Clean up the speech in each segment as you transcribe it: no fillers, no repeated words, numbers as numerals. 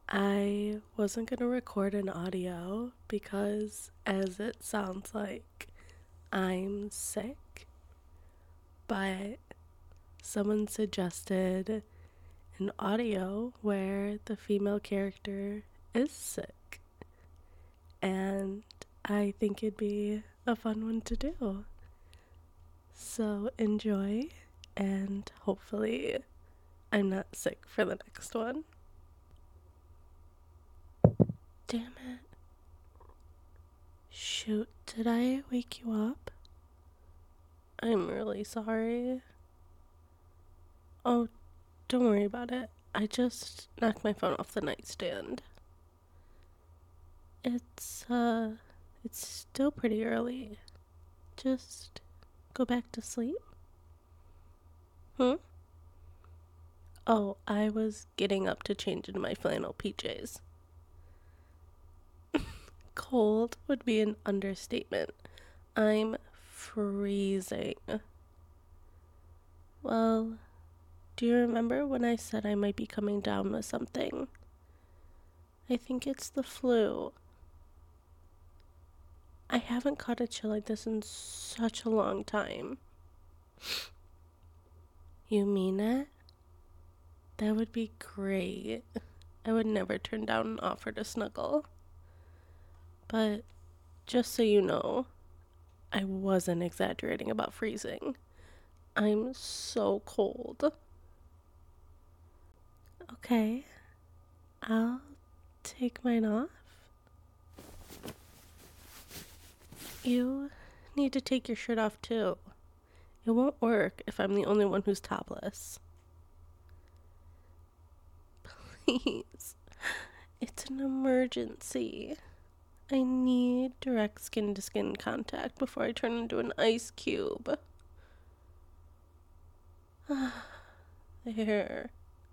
I wasn't gonna record an audio because, as it sounds like, I'm sick, but someone suggested an audio where the female character is sick, and I think it'd be a fun one to do. So enjoy, and hopefully, I'm not sick for the next one. Damn it. Shoot, did I wake you up? I'm really sorry. Oh, don't worry about it. I just knocked my phone off the nightstand. It's, it's still pretty early. Just go back to sleep? Hmm? Oh, I was getting up to change into my flannel PJs. Cold would be an understatement. I'm freezing. Well, do you remember when I said I might be coming down with something? I think it's the flu. I haven't caught a chill like this in such a long time. You mean it? That would be great. I would never turn down an offer to snuggle. But just so you know, I wasn't exaggerating about freezing. I'm so cold. Okay, I'll take mine off. You need to take your shirt off too. It won't work if I'm the only one who's topless. Please, it's an emergency. I need direct skin to skin contact before I turn into an ice cube. There.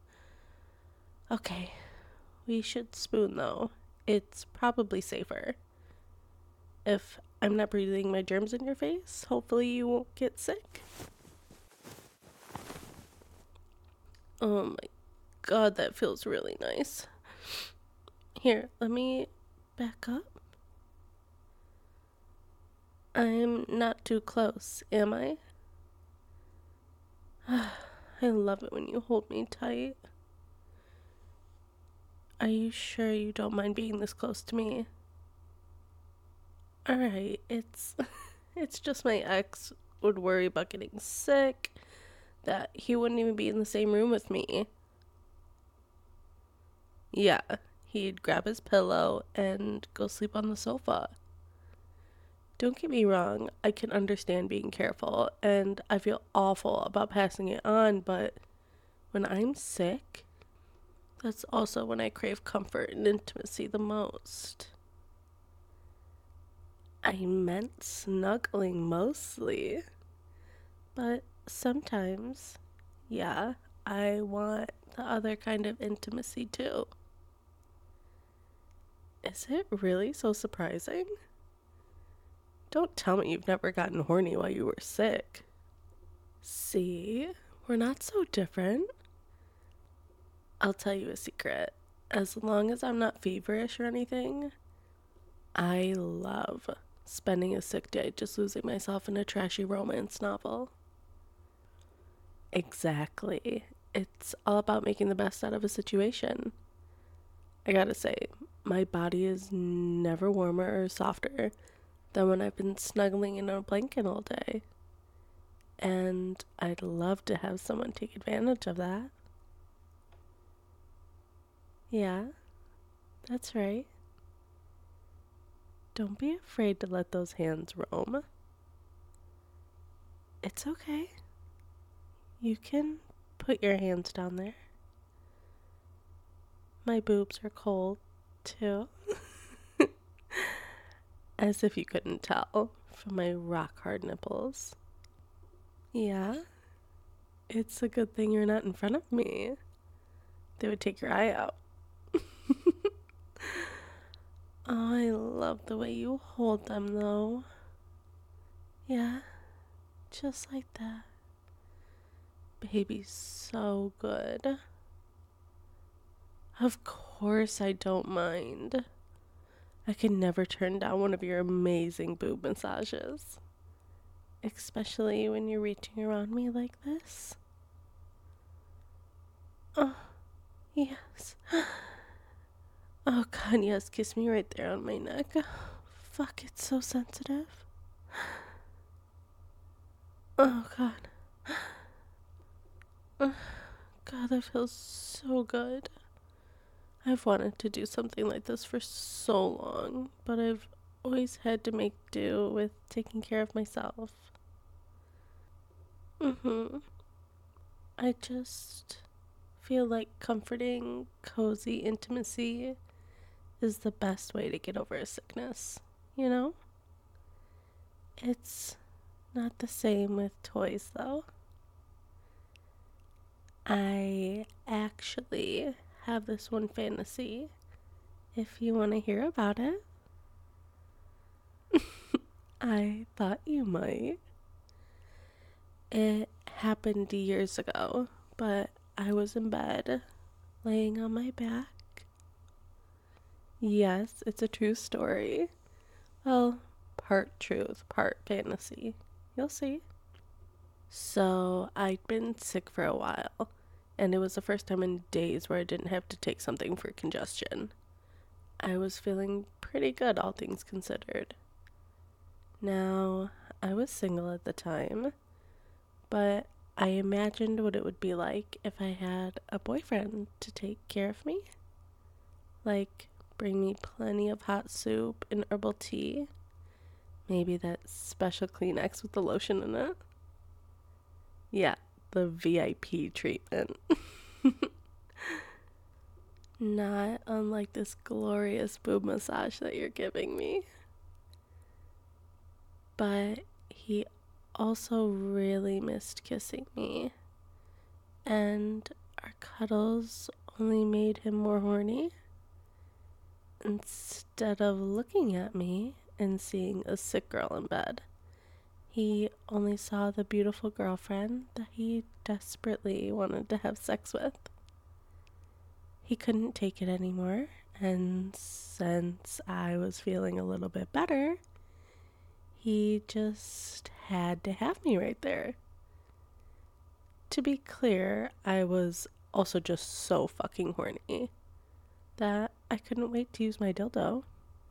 Okay, we should spoon though. It's probably safer. If I'm not breathing my germs in your face, hopefully you won't get sick. Oh my god, that feels really nice. Here, let me back up. I'm not too close, am I? I love it when you hold me tight. Are you sure you don't mind being this close to me? Alright, it's it's just my ex would worry about getting sick, that he wouldn't even be in the same room with me. Yeah, he'd grab his pillow and go sleep on the sofa. Don't get me wrong, I can understand being careful, and I feel awful about passing it on, but when I'm sick, that's also when I crave comfort and intimacy the most. I meant snuggling mostly, but sometimes, yeah, I want the other kind of intimacy too. Is it really so surprising? Don't tell me you've never gotten horny while you were sick. See, we're not so different. I'll tell you a secret. As long as I'm not feverish or anything, I love spending a sick day just losing myself in a trashy romance novel. Exactly. It's all about making the best out of a situation. I gotta say, my body is never warmer or softer than when I've been snuggling in a blanket all day. And I'd love to have someone take advantage of that. Yeah, that's right. Don't be afraid to let those hands roam. It's okay. You can put your hands down there. My boobs are cold, too. As if you couldn't tell from my rock hard nipples. Yeah, it's a good thing you're not in front of me. They would take your eye out. Oh, I love the way you hold them, though. Yeah, just like that. Baby's so good. Of course I don't mind. I can never turn down one of your amazing boob massages. Especially when you're reaching around me like this. Oh, yes. Oh god, yes, kiss me right there on my neck. Fuck, it's so sensitive. Oh god. God, that feels so good. I've wanted to do something like this for so long, but I've always had to make do with taking care of myself. I just feel like comforting, cozy intimacy is the best way to get over a sickness, you know? It's not the same with toys, though. I actually have this one fantasy, if you want to hear about it. I thought you might. It happened years ago, but I was in bed, laying on my back. Yes, it's a true story. Well, part truth, part fantasy. You'll see. So, I'd been sick for a while, and it was the first time in days where I didn't have to take something for congestion. I was feeling pretty good, all things considered. Now, I was single at the time, but I imagined what it would be like if I had a boyfriend to take care of me. Like, bring me plenty of hot soup and herbal tea. Maybe that special Kleenex with the lotion in it. Yeah, the VIP treatment. Not unlike this glorious boob massage that you're giving me. But he also really missed kissing me, and our cuddles only made him more horny. Instead of looking at me and seeing a sick girl in bed, he only saw the beautiful girlfriend that he desperately wanted to have sex with. He couldn't take it anymore, and since I was feeling a little bit better, he just had to have me right there. To be clear, I was also just so fucking horny that I couldn't wait to use my dildo.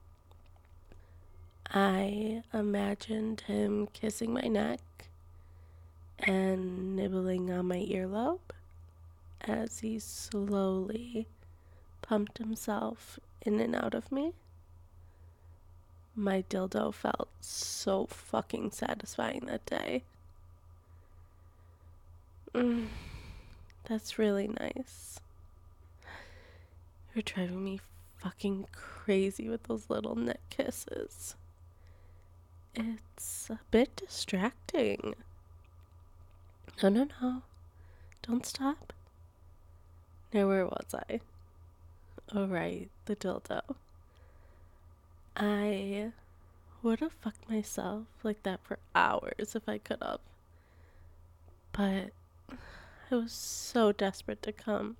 I imagined him kissing my neck and nibbling on my earlobe as he slowly pumped himself in and out of me. My dildo felt so fucking satisfying that day. That's really nice. You're driving me fucking crazy with those little neck kisses. It's a bit distracting. No. Don't stop. Now, where was I? Oh, right, the dildo. I would have fucked myself like that for hours if I could have. But I was so desperate to come.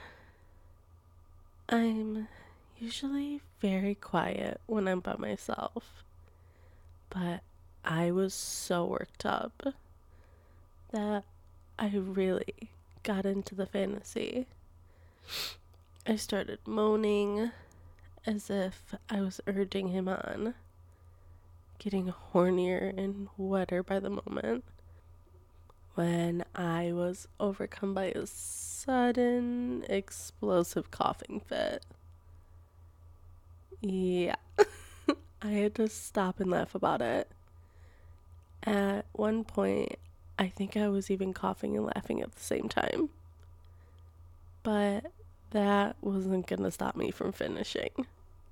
I'm usually very quiet when I'm by myself, but I was so worked up that I really got into the fantasy. I started moaning as if I was urging him on, getting hornier and wetter by the moment, when I was overcome by a sudden explosive coughing fit. Yeah, I had to stop and laugh about it. At one point, I think I was even coughing and laughing at the same time. But that wasn't gonna stop me from finishing.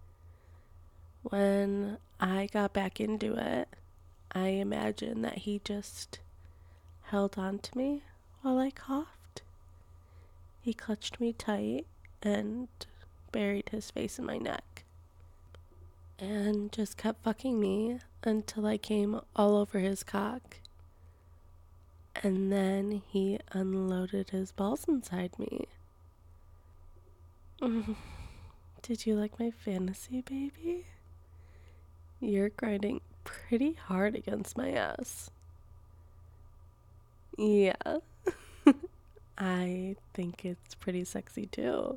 When I got back into it, I imagined that he just held on to me while I coughed. He clutched me tight and buried his face in my neck and just kept fucking me until I came all over his cock. And then he unloaded his balls inside me. Did you like my fantasy, baby? You're grinding pretty hard against my ass. Yeah. I think it's pretty sexy too.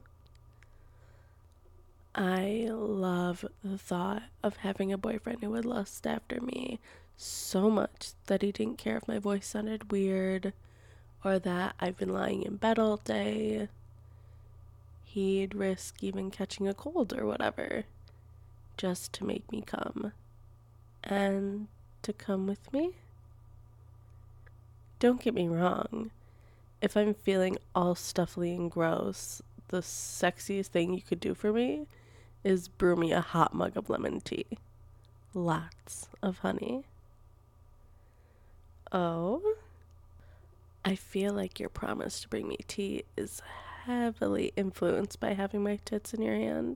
I love the thought of having a boyfriend who would lust after me so much that he didn't care if my voice sounded weird or that I've been lying in bed all day. He'd risk even catching a cold or whatever just to make me come. And to come with me? Don't get me wrong. If I'm feeling all stuffy and gross, the sexiest thing you could do for me is brew me a hot mug of lemon tea. Lots of honey. Oh? I feel like your promise to bring me tea is heavily influenced by having my tits in your hand.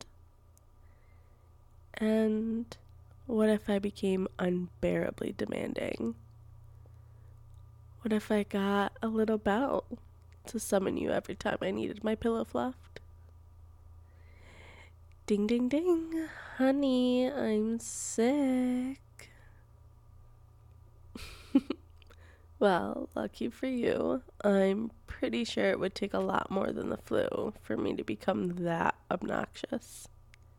And what if I became unbearably demanding? What if I got a little bell to summon you every time I needed my pillow fluffed? Ding, ding, ding. Honey, I'm sick. Well, lucky for you, I'm pretty sure it would take a lot more than the flu for me to become that obnoxious.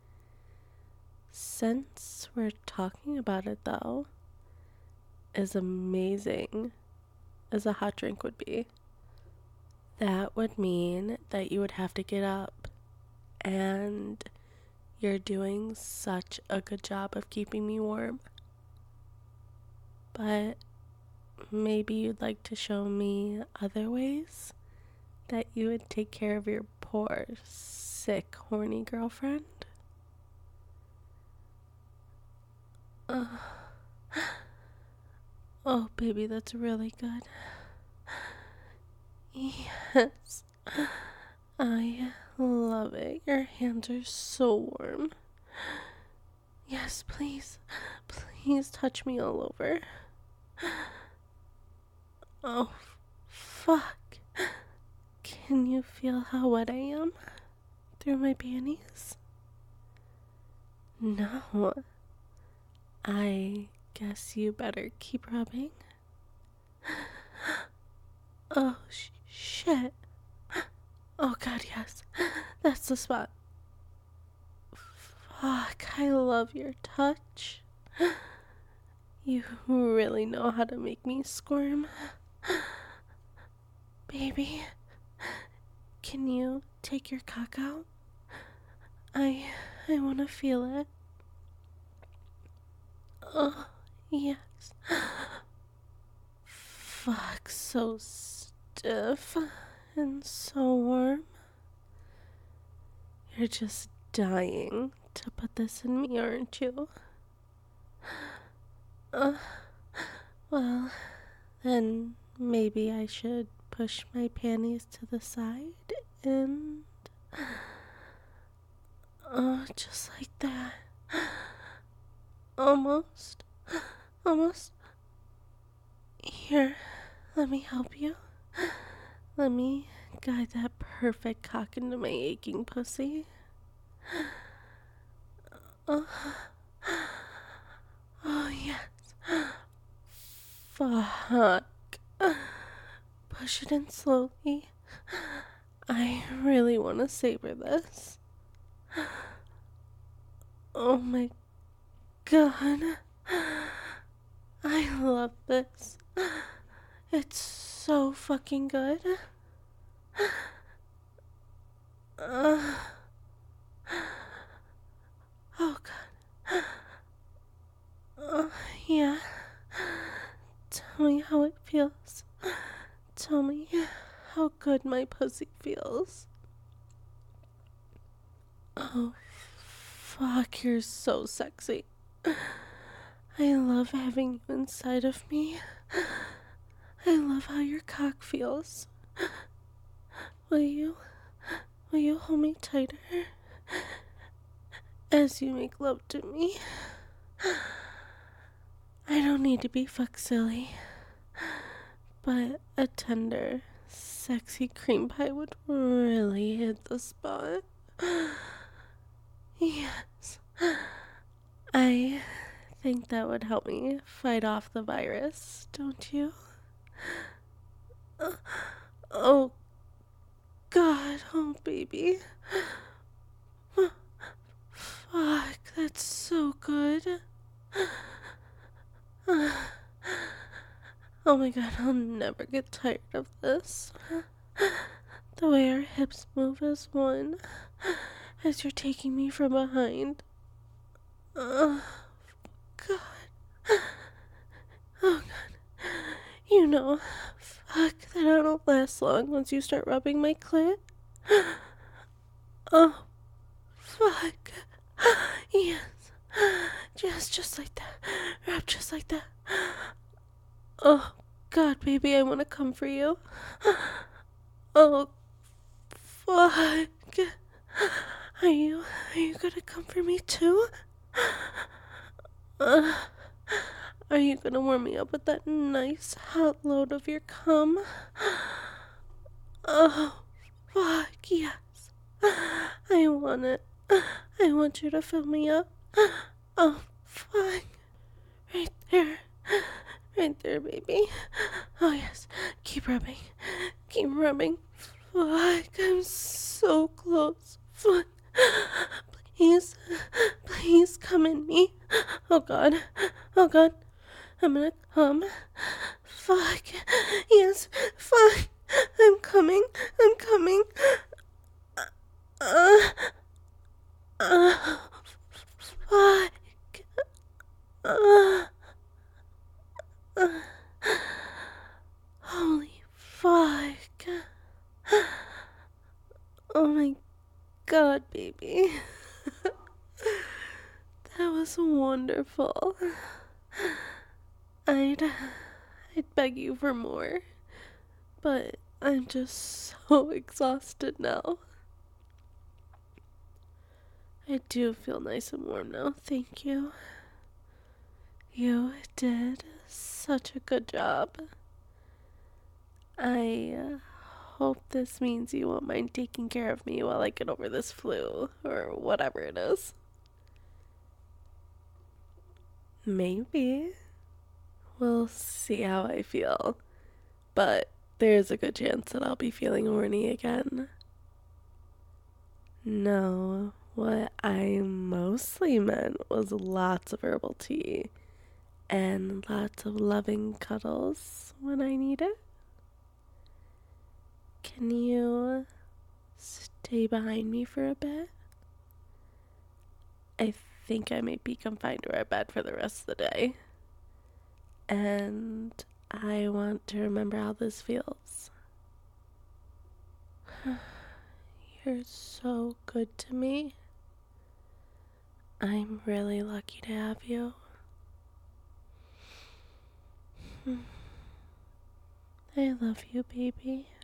Since we're talking about it, though, as amazing as a hot drink would be, that would mean that you would have to get up, and you're doing such a good job of keeping me warm. But maybe you'd like to show me other ways that you would take care of your poor, sick, horny girlfriend? Oh, baby, that's really good. Yes, I love it. Your hands are so warm. Yes, please, please touch me all over. Oh, fuck. Can you feel how wet I am through my panties? No. I guess you better keep rubbing. Oh, shit. Oh, God, yes. That's the spot. Fuck, I love your touch. You really know how to make me squirm. Baby, can you take your cock out? I want to feel it. Oh, yes. Fuck, so stiff and so warm. You're just dying to put this in me, aren't you? Well, then maybe I should push my panties to the side and... Oh, just like that. Almost. Almost. Here, let me help you. Let me guide that perfect cock into my aching pussy. Oh, yes. Fuck. Push it in slowly. I really want to savor this. Oh my god. I love this. It's so fucking good. Oh god. Yeah. Tell me how it feels. Tell me how good my pussy feels. Oh, fuck, you're so sexy. I love having you inside of me. I love how your cock feels. Will you hold me tighter as you make love to me? I don't need to be fuck silly, but a tender, sexy cream pie would really hit the spot. Yes. I think that would help me fight off the virus, don't you? Oh, God. Oh, baby. Fuck, that's so good. Oh my God, I'll never get tired of this. The way our hips move as one as you're taking me from behind. Oh, God. Oh, God. You know, fuck, that I don't last long once you start rubbing my clit. Oh, fuck. Yes. Just like that. Rub just like that. Oh, God, baby, I want to come for you. Oh, fuck. Are you gonna come for me too? Uh, are you gonna warm me up with that nice hot load of your cum? Oh, fuck, yes. I want it. I want you to fill me up. Oh, fuck. Right there. Right there, baby. Oh, yes. Keep rubbing. Keep rubbing. Fuck, I'm so close. Fuck. Please. Please come in me. Oh, God. Oh, God. I'm gonna come. Fuck. Yes. Fuck. I'm coming. I'm coming. Uh. Fuck. Uh. Holy fuck. Oh my God, baby. That was wonderful. I'd beg you for more, but I'm just so exhausted now. I do feel nice and warm now, thank you. You did such a good job. I hope this means you won't mind taking care of me while I get over this flu, or whatever it is. Maybe. We'll see how I feel. But there's a good chance that I'll be feeling horny again. No, what I mostly meant was lots of herbal tea and lots of loving cuddles when I need it. Can you stay behind me for a bit? I think I might be confined to our bed for the rest of the day. And I want to remember how this feels. You're so good to me. I'm really lucky to have you. I love you, baby.